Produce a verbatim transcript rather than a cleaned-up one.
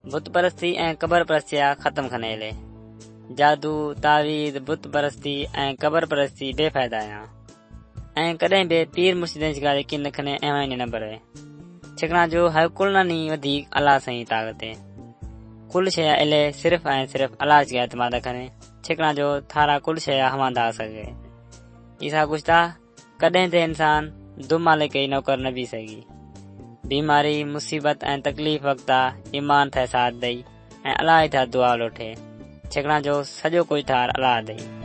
बुत परस्ती ऐं क़बर परस्तीअ ख़तम खनेले। जादू, तावीज़, बुत परस्ती ऐं क़बर परस्ती बेफ़ाइदा आहियां ऐं कॾहिं बि पीर मुर्शिदनि जी ॻाल्हि यकीन न खणे ऐं वञे न भरे। छिकणा जो हर कुल न नी वधीक अलाह साईं ताक़त है। कुल शइ इले सिर्फ़ ऐं सिर्फ़ अलाह जी एतमाद करे। छिकणा जो थारा कुल शइ हवांदा सघे। ईसा कुछता कॾहिं ते इंसान दो मालिक ई नौकर न बि सघी। बीमारी, मुसीबत ऐं तकलीफ़ वक़्ता ईमान थे साथ दई ऐं अलाह था दुआ लोठे। छिकणा जो सॼो कुछ थार अलाह दई।